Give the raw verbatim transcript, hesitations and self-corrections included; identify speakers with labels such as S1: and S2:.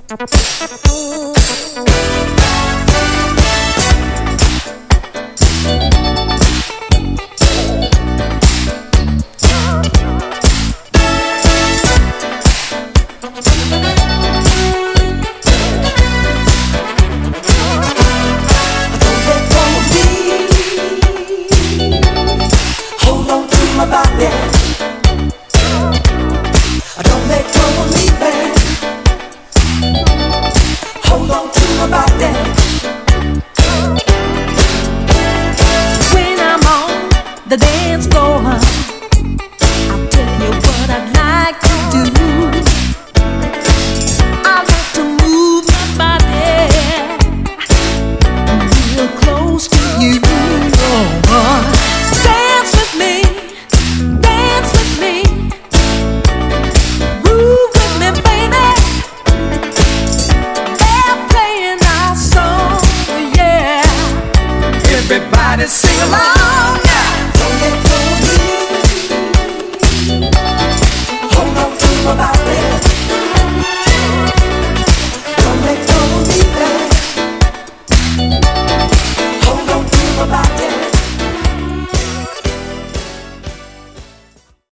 S1: The dance floor, I'll tell you what I'd like to do. I'd like to move my body real close to you. Oh, dance with me, dance with me, groove with me, baby. They're playing our song, yeah. Everybody sing along. Don't let